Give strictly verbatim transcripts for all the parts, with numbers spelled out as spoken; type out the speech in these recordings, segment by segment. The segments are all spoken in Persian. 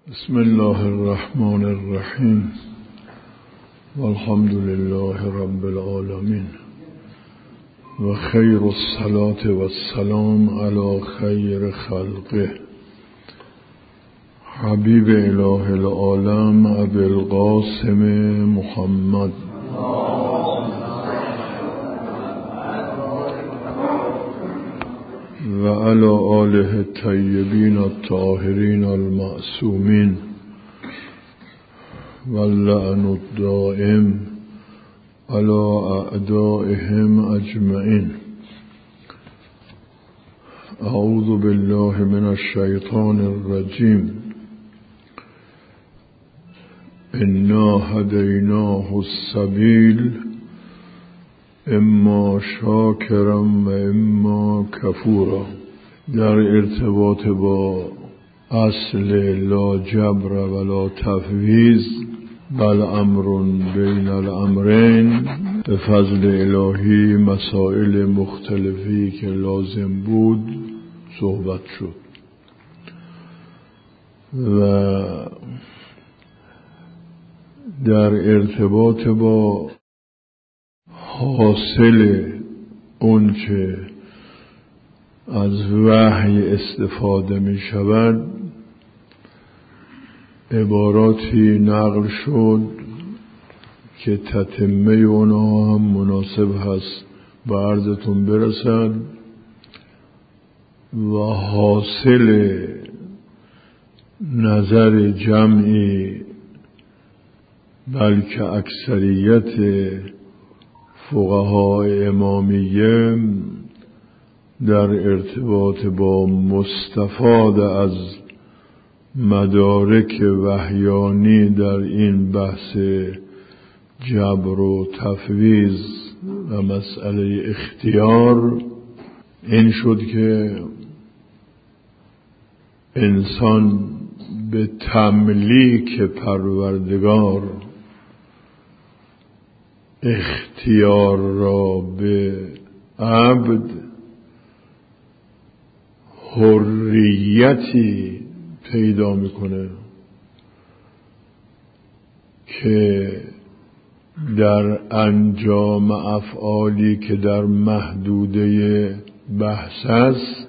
بسم الله الرحمن الرحیم والحمد لله رب العالمین و خیر الصلاة و السلام علی خیر خلقه حبیب اله العالم ابی القاسم محمد و علی آله الطیبین الطاهرین المعصومین و اللعن الدائم علی اعدائهم اجمعین. اعوذ بالله من الشیطان الرجیم. انا هدیناه السبیل اما شاکرا و اما کفورا. در ارتباط با اصل لا جبر ولا تفویض بل امر بین الامرین به فضل الهی مسائل مختلفی که لازم بود صحبت شد و در ارتباط با حاصل اون که از وحی استفاده می شود عباراتی نقل شد که تتمه اونها هم مناسب هست به عرضتون برسد و حاصل نظر جمعی بلکه اکثریت فقهای امامیه در ارتباط با مستفاد از مدارک وحیانی در این بحث جبر و تفویض و مسئله اختیار این شد که انسان به تملیک پروردگار اختیار را به عبد حریتی پیدا میکنه که در انجام افعالی که در محدوده بحث است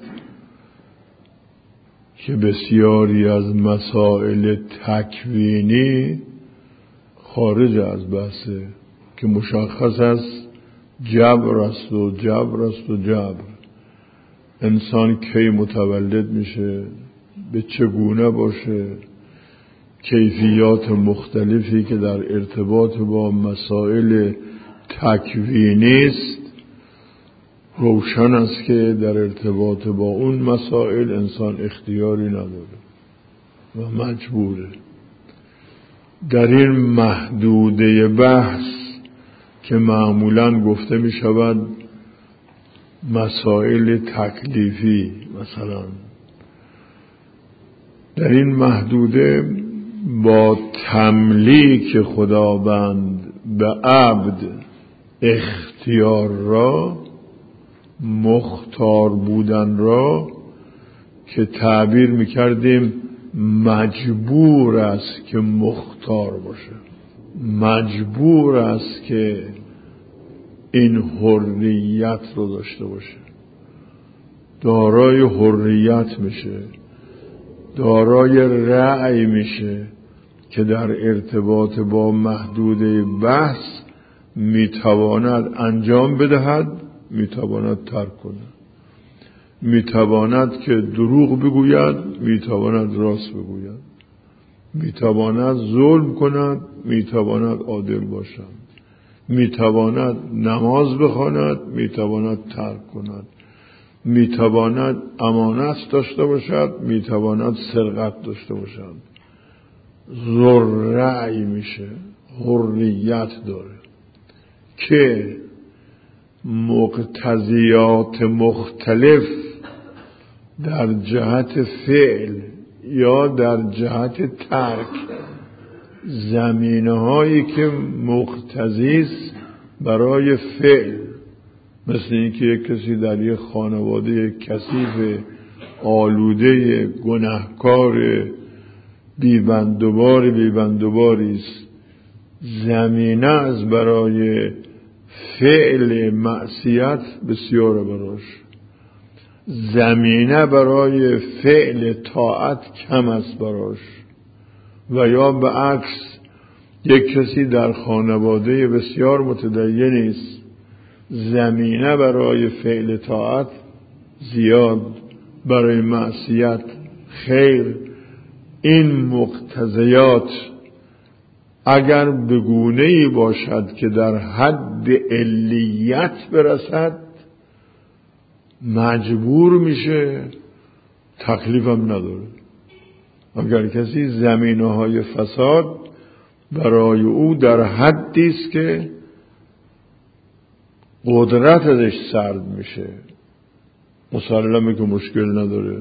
که بسیاری از مسائل تکوینی خارج از بحثه که مشخص است جبر است و جبر است و جبر. انسان کی متولد میشه، به چگونه باشه، کیفیات مختلفی که در ارتباط با مسائل تکوینی است روشن است که در ارتباط با اون مسائل انسان اختیاری نداره و مجبوره. در این محدوده بحث که معمولاً گفته می شود مسائل تکلیفی، مثلا در این محدوده با تملیک خداوند به عبد اختیار را، مختار بودن را که تعبیر می کردیم مجبور است که مختار باشه، مجبور است که این حریت رو داشته باشه، دارای حریت میشه، دارای رأی میشه که در ارتباط با محدوده بحث میتواند انجام بدهد، میتواند ترک کند، میتواند که دروغ بگوید، میتواند راست بگوید، میتواند ظلم کند، میتواند عادل باشد، میتواند نماز بخواند، میتواند ترک کند، میتواند امانت داشته باشد، میتواند سرقت داشته باشد. ذوالرأی میشه، حریت داره که مقتضیات مختلف در جهت فعل یا در جهت ترک، زمینه هایی که مقتضی است برای فعل، مثل اینکه یک کسی در یک خانواده کثیف آلوده گناهکار بیبندوباری بیبندوباری است. زمینه از برای فعل معصیت بسیار براش، زمینه برای فعل طاعت کم است براش. و یا به عکس یک کسی در خانواده بسیار متدین است، زمینه برای فعل طاعت زیاد، برای معصیت خیر. این مقتضیات اگر به گونه‌ای باشد که در حد علیت برسد مجبور میشه، تکلیف هم نداره. اگر کسی زمینه‌های فساد برای او در حدی است که قدرت ازش سرد میشه، مسلمه که مشکل نداره.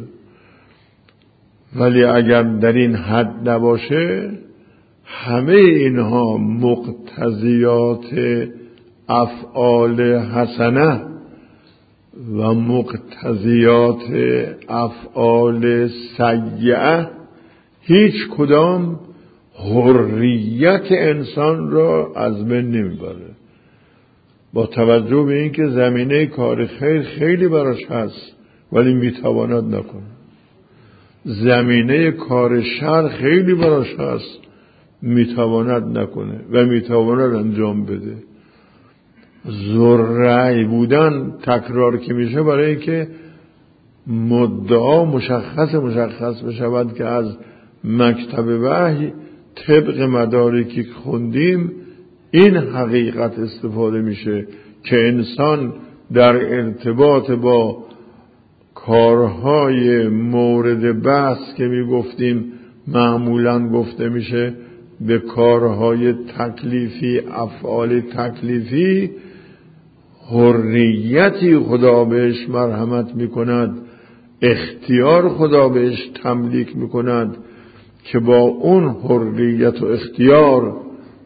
ولی اگر در این حد نباشه، همه اینها مقتضیات افعال حسنه و مقتضیات افعال سیئه هیچ کدام حریت انسان را از بین نمیبره. با توجه به اینکه زمینه کار خیر خیلی براش هست ولی میتواند نکنه، زمینه کار شر خیلی براش هست میتواند نکنه و میتواند انجام بده. ذره‌ای بودن تکرار که میشه برای اینکه مدعا مشخص مشخص بشود که از مکتب وحی طبق مدارکی که خوندیم این حقیقت استفاده میشه که انسان در ارتباط با کارهای مورد بحث که میگفتیم معمولاً گفته میشه به کارهای تکلیفی، افعال تکلیفی، حریتی خدا بهش مرحمت میکند، اختیار خدا بهش تملیک میکند که با اون حریت و اختیار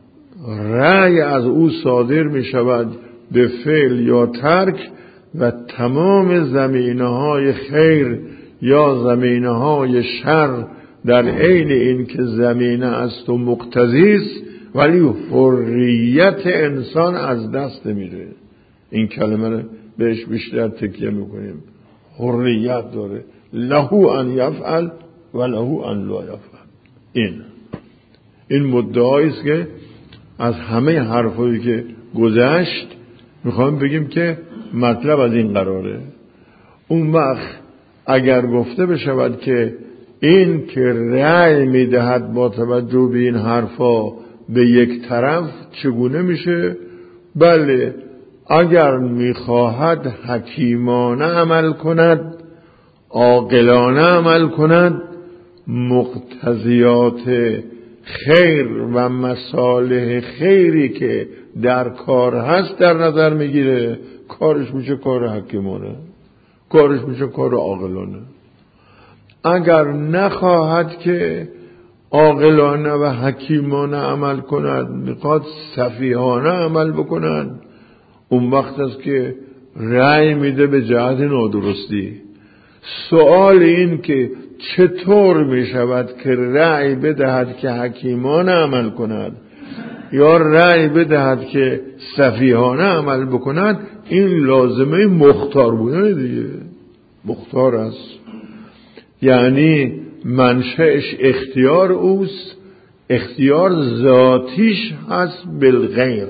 رأی از او صادر میشود به فعل یا ترک و تمام زمینه‌های خیر یا زمینه‌های شر در عین این که زمینه است و مقتضی است ولی حریت انسان از دست میره. این کلمه رو بهش بیشتر تکیه میکنیم. حریت داره، له ان یفعل و له ان لا یفعل. این این مدعایی است که از همه حرفایی که گذشت میخوام بگیم که مطلب از این قراره. اون وقت اگر گفته بشود که این که رأی میدهد با توجه به این حرفا به یک طرف چگونه میشه؟ بله، اگر میخواهد حکیمانه عمل کند، عاقلانه عمل کند، مقتضیات خیر و مصالح خیری که در کار هست در نظر میگیره، کارش میشه کار حکیمانه، کارش میشه کار عاقلانه. اگر نخواهد که عاقلانه و حکیمانه عمل کند، میخواد سفیهانه عمل بکند، اون وقت است که رأی میده به جهت نادرستی. سوال این که چطور میشود که رأی بدهد که حکیمانه عمل کند یا رأی بدهد که سفیهانه عمل بکند، این لازمه مختار بودن دیگه. مختار است یعنی منشأش اختیار اوست، اختیار ذاتیش هست بالغیر.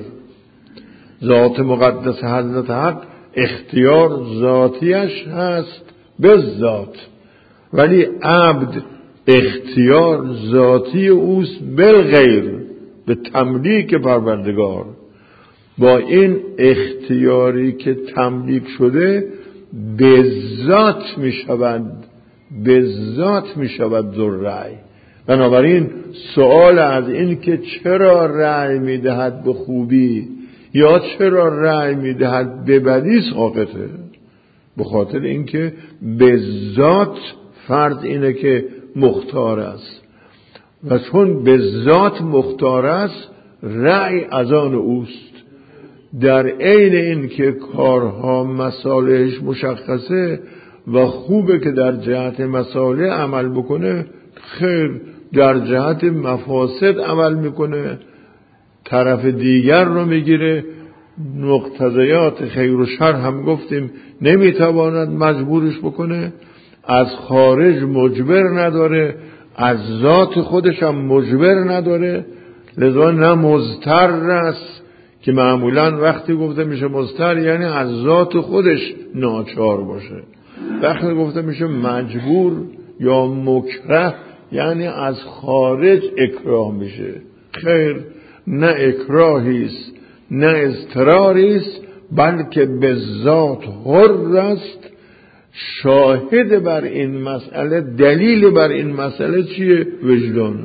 ذات مقدس حضرت حق اختیار ذاتیش هست به ذات، ولی عبد اختیار ذاتی اوست بالغیر، به تملیک پروردگار. با این اختیاری که تملیک شده به ذات می شود، به ذات می شود ذو رأی. بنابراین سوال از این که چرا رأی می دهد به خوبی یا چرا رأی می دهد به بدی ساقطه، به خاطر اینکه به ذات فرض اینه که مختار است و چون به ذات مختار است رأی از آن اوست. در عین این که کارها مصالحش مشخصه و خوبه که در جهت مصالح عمل بکنه، خیر، در جهت مفاسد عمل میکنه، طرف دیگر رو میگیره. مقتضیات خیر و شر هم گفتیم نمیتواند مجبورش بکنه، از خارج مجبر نداره، از ذات خودش هم مجبر نداره، لذا نه مضطر است که معمولا وقتی گفته میشه مضطر یعنی از ذات خودش ناچار باشه. وقتی گفته میشه مجبور یا مکره یعنی از خارج اکراه میشه. خیر، نه اکراهی است نه اضطراری است، بلکه به ذات حر است. شاهد بر این مسئله، دلیل بر این مسئله چیه؟ وجدانه.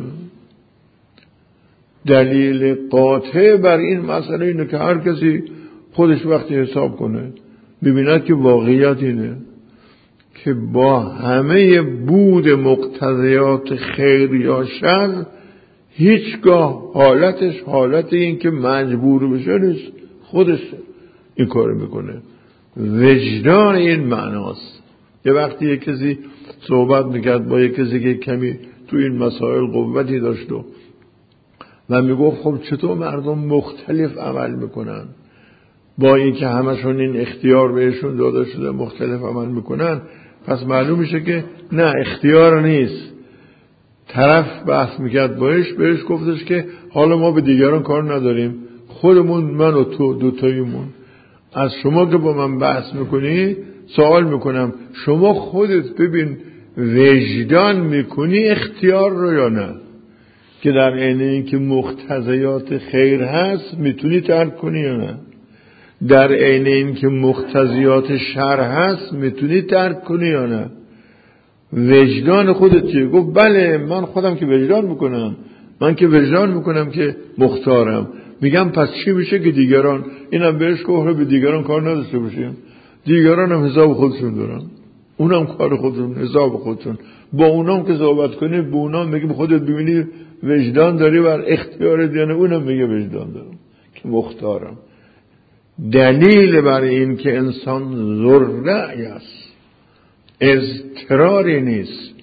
دلیل قاطع بر این مسئله اینه که هر کسی خودش وقتی حساب کنه ببیند که واقعیت اینه که با همه بود مقتضیات خیر یا شر هیچگاه حالتش حالت این که مجبور بشه نیست، خودش این کار میکنه. وجدان این معناست. یه وقتی یک کسی صحبت میکرد با یک کسی که کمی تو این مسائل قوتی داشت و و میگفت خب چطور مردم مختلف عمل میکنن با این که همشون این اختیار بهشون داده شده مختلف عمل میکنن، پس معلوم میشه که نه اختیار نیست. طرف بحث میکرد باش، بهش گفتش که حالا ما به دیگران کار نداریم، خودمون من و تو دوتاییمون، از شما که با من بحث میکنی سوال میکنم شما خودت ببین وجدان میکنی اختیار رو یا نه، که در عین این که مقتضیات خیر هست میتونی ترک کنی یا نه، در عین این که مقتضیات شر هست میتونی ترک کنی یا نه. وجدان خودت چیه؟ گفت بله من خودم که وجدان میکنم، من که وجدان میکنم که مختارم. میگم پس چی میشه که دیگران، اینم بهش گفت به دیگران کار نداشته باشیم، دیگران هم حساب خودشون دارن، اونم کار خودشون، حساب خودشون. با اونام که صحبت کنی به اونام میگه خودت ببینی وجدان داری بر اختیار دیانه، اونم میگه وجدان دارم که مختارم. دلیل بر این که انسان ذرعی است، اضطراری نیست،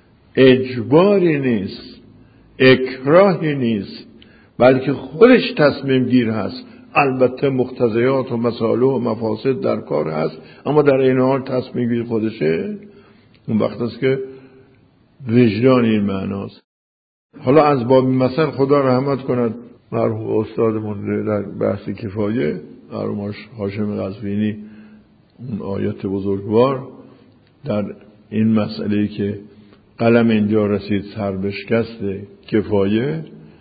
اجباری نیست، اکراهی نیست، بلکه خودش تصمیم گیر هست. البته مقتضیات و مصالح و مفاسد در کار هست، اما در این حال تصمیم گیر خودشه. اون وقت است که وجدان این معناست. حالا از باب مثل خدا رحمت کند مرحوم استادمون در بحث کفایه، مرحوم هاشم قزوینی، اون آیات بزرگوار در این مسئله که قلم اینجا رسید سر بشکست کفایه،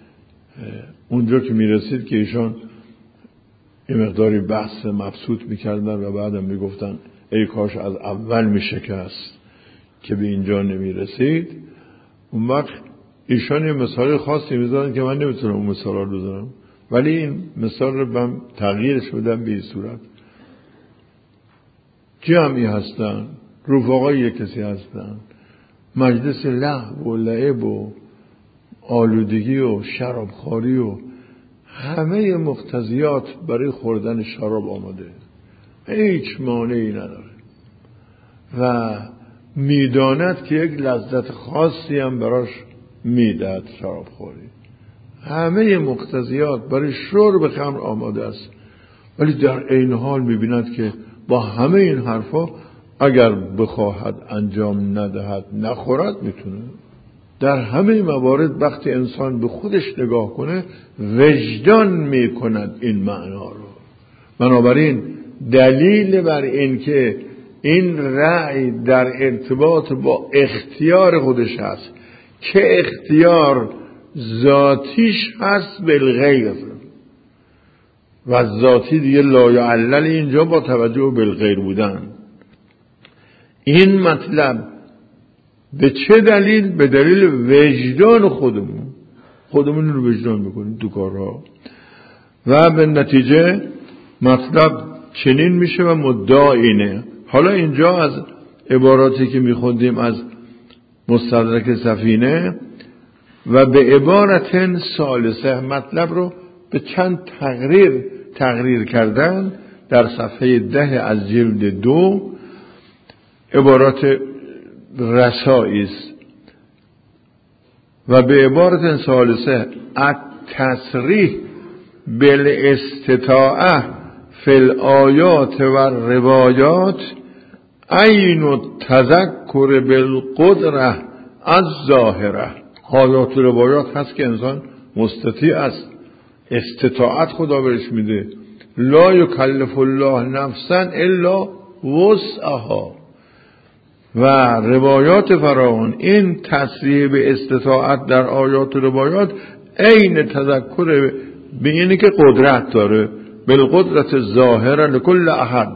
اونجا که میرسید که ایشان یه مقداری بحث مبسوط میکردن و بعدم میگفتن ای کاش از اول میشکست که به اینجا نمیرسید. اون وقت ایشان یه مثال خاصی میزدن که من نمیتونم اون مثال رو بزنم، ولی این مثال رو من تغییرش بدم به این صورت. جمعی هستن، رفقای کسی هستن، مجلس لهو و لعب و آلودگی و شرابخواری و همه مقتضیات برای خوردن شراب آماده، هیچ مانعی نداره و میداند که یک لذت خاصی هم براش میدهد شرابخوری. همه مقتضیات برای شرب خمر آماده است، ولی در عین حال میبیند که با همه این حرفا اگر بخواهد انجام ندهد نخورد میتونه. در همه موارد وقتی انسان به خودش نگاه کنه وجدان میکند این معنا رو. بنابراین دلیل بر این که این رأی در ارتباط با اختیار خودش هست که اختیار ذاتیش هست بالغیر و ذاتی دیگه لا یعلل اینجا با توجه بالغیر بودن. این مطلب به چه دلیل؟ به دلیل وجدان خودمون. خودمون رو وجدان میکنیم تو کارها و به نتیجه مطلب چنین میشه و مدعا اینه. حالا اینجا از عباراتی که میخوندیم از مستدرک سفینه و به عبارت ثالثه مطلب رو به چند تقریر تقریر کردن در صفحه ده از جلد دو. عبارات رسایی است. و به عبارت ثالثه التصریح بالاستطاعه فی الآیات و روایات عین التذکر بالقدره الظاهره. آیات و روایات هست که انسان مستطیع است، استطاعت خدا بهش میده. لا یکلف الله نفسا الا وسعها. و روایات فراوان این تصریح به استطاعت در آیات و روایات عین تذکر به اینه که قدرت داره، بالقدرت ظاهره لکل احد.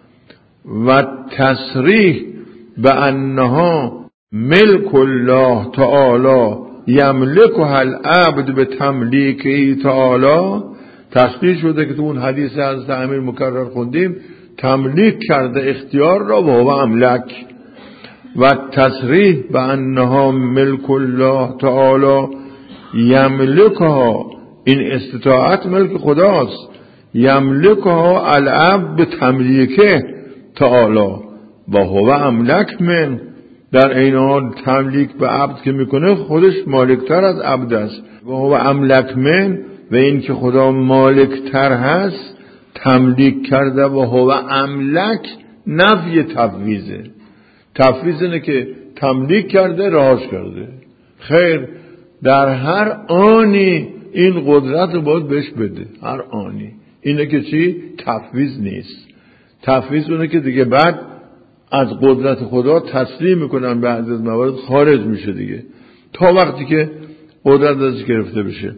و تصریح به انها ملک الله تعالی یملکها العبد به تملیکه تعالی. تصریح شده که تو اون حدیث از امیر مکرر خوندیم، تملیک کرده اختیار را و هو املک. و تصریح به انها ملک الله تعالی یملکها، این استطاعت ملک خداست، یملکها العبد به تملیکه تعالی و هو املک من. در این حال تملیک به عبد که میکنه خودش مالکتر از عبد است. و هو املک من، و این که خدا مالکتر هست تملیک کرده و هو املک نفی تفویضه. تفویض اینه که تملیک کرده رهاش کرده. خیر، در هر آنی این قدرت رو باید بهش بده، هر آنی. اینه که چی؟ تفویض نیست. تفویض اونه که دیگه بعد از قدرت خدا تسلیم میکنن، به بعضی از موارد خارج میشه دیگه، تا وقتی که قدرت ازش گرفته بشه.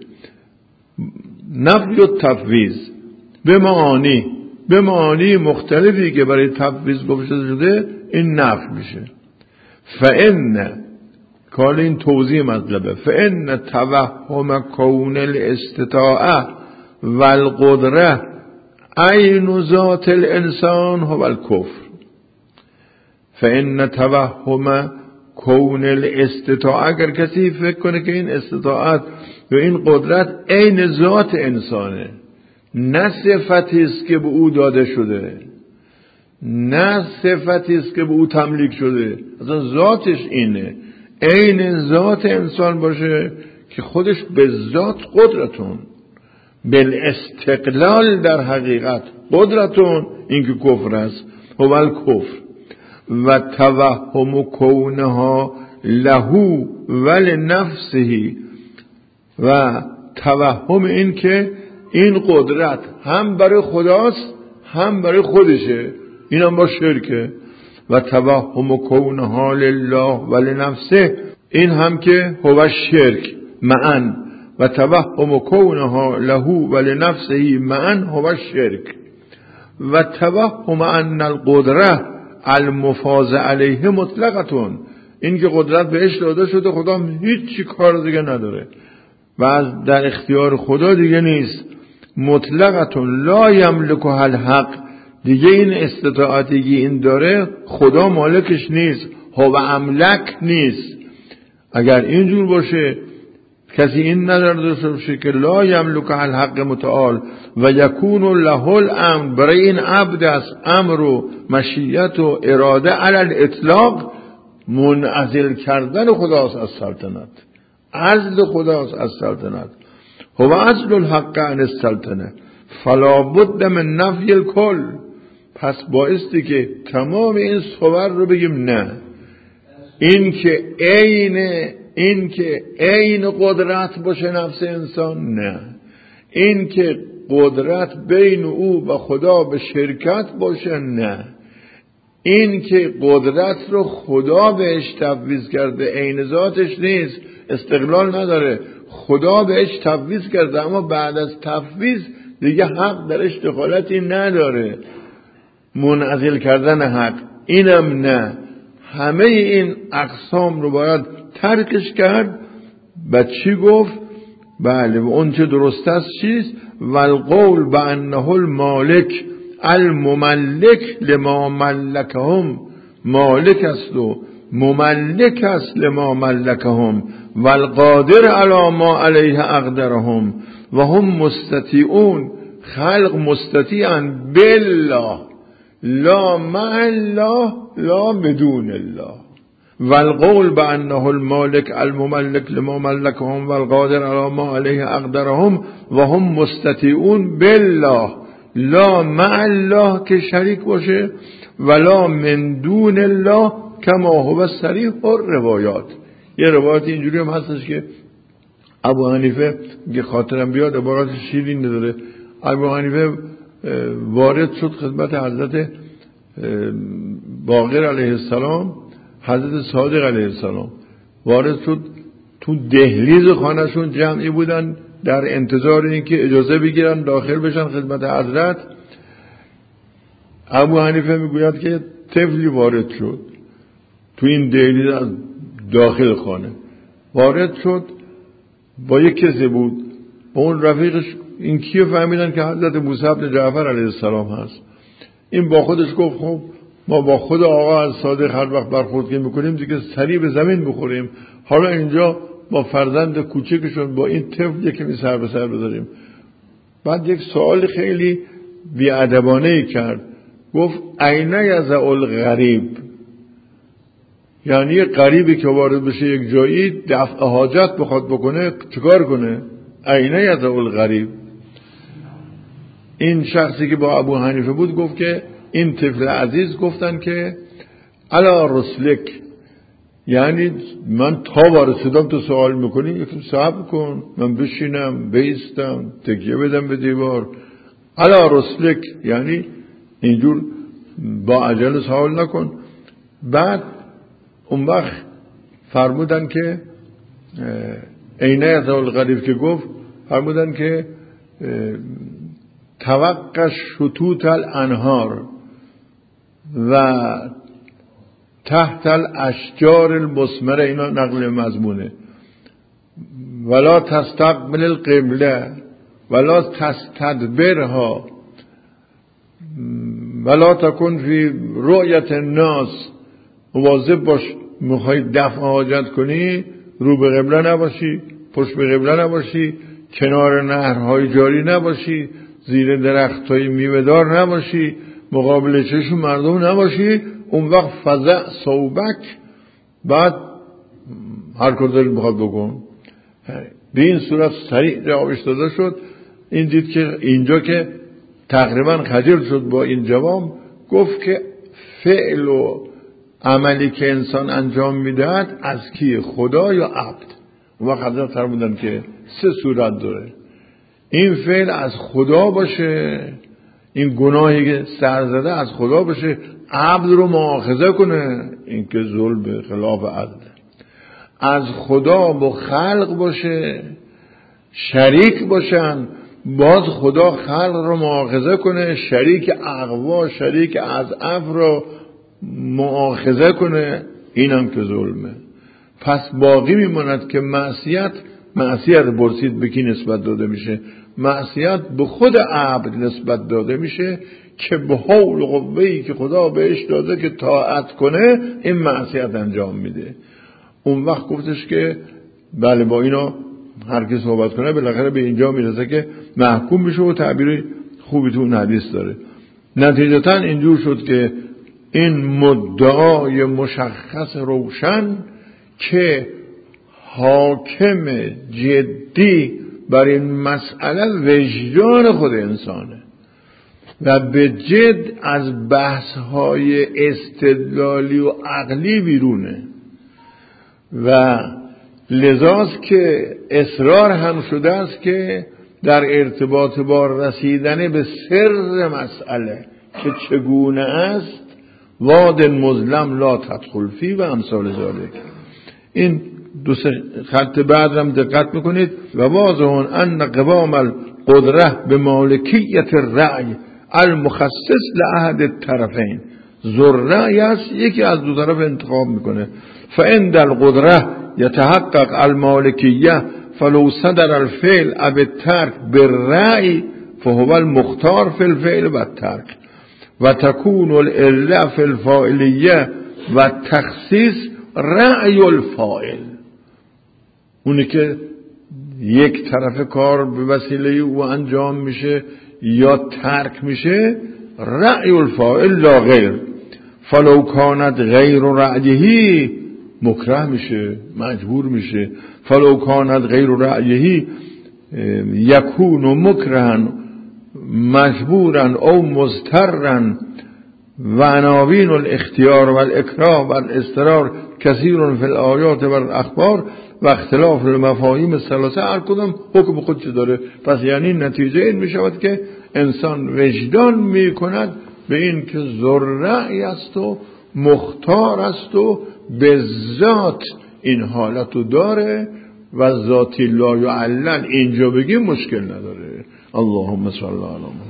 نفی و تفویض به معانی به معانی مختلفی که برای تفویض گفته شده این نفی میشه. فإن کال این توضیح مطلبه، فإن توهم کون الاستطاعه والقدره عین ذات الانسان هو الکفر. فإن توهم کون الاستطاعه، اگر کسی فکر کنه که این استطاعت و این قدرت عین ذات انسانه، نه صفتی است که به او داده شده، نه صفتی است که به او تملیک شده، اصلا ذاتش اینه، عین ذات انسان باشه که خودش به ذات قدرتون، بالاستقلال در حقیقت قدرتون، این که کفر است، هو الکفر. و توهم کونها لهو ولنفسه، و توهم این که این قدرت هم برای خداست هم برای خودشه، این هم با شرکه. و توهم کونها لله ولنفسه، این هم که هو شرک معن. و توهم کونها لهو ولنفسه معن هو شرک. و توهم ان القدره المفاز علیه مطلقتون، این که قدرت بهش داده شده، خدا هیچ چی کار دیگه نداره و از در اختیار خدا دیگه نیست. مطلقتون لا یملکه الحق، دیگه این استطاعتی که این داره خدا مالکش نیست، هو املک نیست. اگر اینجور باشه کسی این نظر داشته باشه که لا یملکه الحق متعال و یکون له الامر، برای این عبد است امر و مشیت و اراده علی الاطلاق، منعزل کردن خداست از سلطنت، عزل خداست از سلطنت، هو عزل الحق عن السلطنه، فلا بد من نفی الکل. پس بایستی که تمام این صور رو بگیم نه، این که عین این که عین قدرت باشه نفس انسان، نه. این که قدرت بین او و خدا به شرکت باشه، نه. این که قدرت رو خدا بهش تفویض کرده، عین ذاتش نیست، استقلال نداره، خدا بهش تفویض کرده، اما بعد از تفویض دیگه حق درش دخالتی نداره، منعزل کردن حق، اینم نه. همه این اقسام رو باید ترکش کرد. بعد چی گفت؟ بله، و اون چه درست است چیست؟ والقول بانه المالک المملک لما ملکهم، مالک است و مملک است لما ملکهم، والقادر علی ما علیه اقدرهم، و هم مستطیعون، خلق مستطیعن بالله، لا مع الله لا بدون الله. والقول بأنه المالك المملك لما ملكهم والقادر على ما عليه اقدرهم و هم مستطیعون بالله لا مع الله که شریک باشه ولا من دون الله کما هو صریح الروایات. یه روایت اینجوری هم هستش که ابو حنیفه که خاطرم بیاد عبارت شیرین نداره. ابو حنیفه وارد شد خدمت حضرت باقر علیه السلام، حضرت صادق علیه السلام وارد شد. تو دهلیز خانهشون جمعی بودن در انتظار اینکه اجازه بگیرن داخل بشن خدمت حضرت. ابو حنیفه میگوید که طفلی وارد شد تو این دهلیز از داخل خانه، وارد شد با یک کسی بود، با اون رفیقش. این کیو فهمیدن که حضرت موسی بن جعفر علیه السلام هست. این با خودش گفت خب ما با خود آقا از صادق هر وقت برخورد که میکنیم دیگه سریع به زمین بخوریم، حالا اینجا با فرزند کوچکشون با این طفل یکی سر به سر بذاریم. بعد یک سوال خیلی بیادبانه کرد، گفت عین یضع الغریب، یعنی غریبی که وارد بشه یک جایی دفع حاجت بخواد بکنه چیکار کنه؟ عین یضع الغریب. این شخصی که با ابو حنیفه بود گفت که این طفل عزیز گفتن که علا رسلک، یعنی من تا وارسیدم تو سوال میکنی یکم صبر کن، من بشینم بیستم تکیه بدم به دیوار. علا رسلک یعنی اینجور با عجله سوال نکن. بعد اون وقت فرمودن که عینه از الغریب که گفت فرمودن که توقع شطوط الانهار و تحت الاشجار المثمره، اینا نقل مضمونه، ولا تستقبل القبله ولا تستدبرها ولا تکن فی رؤیت الناس، مواظب باش میخوای دفع حاجت کنی رو به قبله نباشی، پشت به قبله نباشی، کنار نهرهای جاری نباشی، زیر درختای میوه‌دار نباشی، مقابل چشم مردم نباشی. اون وقت فزع صوبک، بعد هر کار داری بخواد بکن. به این صورت سریع جوابش داده شد. این دید که اینجا که تقریبا خجل شد با این جواب، گفت که فعل و عملی که انسان انجام میدهد از کی؟ خدا یا عبد؟ اون وقت حضرت فرمودن که سه صورت داره. این فعل از خدا باشه، این گناهی که سر زده از خدا باشه، عبد رو مؤاخذه کنه، این که ظلم خلاف عدل. از خدا با خلق باشه، شریک باشن، باز خدا خلق رو مؤاخذه کنه، شریک اقوا شریک اضعف رو مؤاخذه کنه، اینم که ظلمه. پس باقی میماند که معصیت معصیت برسید به کی نسبت داده میشه؟ معصیت به خود عبد نسبت داده میشه که به حول و قوه‌ای که خدا بهش داده که طاعت کنه این معصیت انجام میده. اون وقت گفتش که بله با اینا هر کی صحبت کنه بالاخره به اینجا میرسه که محکوم میشه و تعبیر خوبی تو اون حدیث داره. نتیجتا اینجور شد که این مدعای مشخص روشن که حاکم جدی بر این مسئله وجدان خود انسانه و به جد از بحث‌های استدلالی و عقلی بیرونه و لذاست که اصرار هم شده است که در ارتباط با رسیدن به سر مسئله که چگونه است واد مظلم لا تدخل فی و امثال ذالک. این دو سه خط بعد هم دقت میکنید. و واضح ان قوام القدره به مالکیت الرأی المخصص لأحد الطرفین، ذرعی است یکی از دو طرف انتخاب میکنه. فعند القدره یتحقق المالکیه فلو صدر الفعل او الترک بالرأی فهو المختار فی الفعل و الترک و تکون العله فی الفاعلیه و تخصیص رأی الفاعل. اونی که یک طرف کار به وسیله او انجام میشه یا ترک میشه رأی الفاعل لا غیر. فلو کانت غیر رأیه مکره میشه، مجبور میشه. فلو کانت غیر رأیهی یکون مکرهن مجبورن او مضطرن و عناوین الاختیار و الاکراه و الاضطرار کثیر فی الآیات و الاخبار و اختلاف المفاهیم الثلاثه. هر کدام حکم خودش داره. پس یعنی نتیجه این می شود که انسان وجدان می کند به این که ذرعی است و مختار است و به ذات این حالتو داره و ذاتی لا یعلل اینجا بگیم مشکل نداره. اللهم صل علی محمد.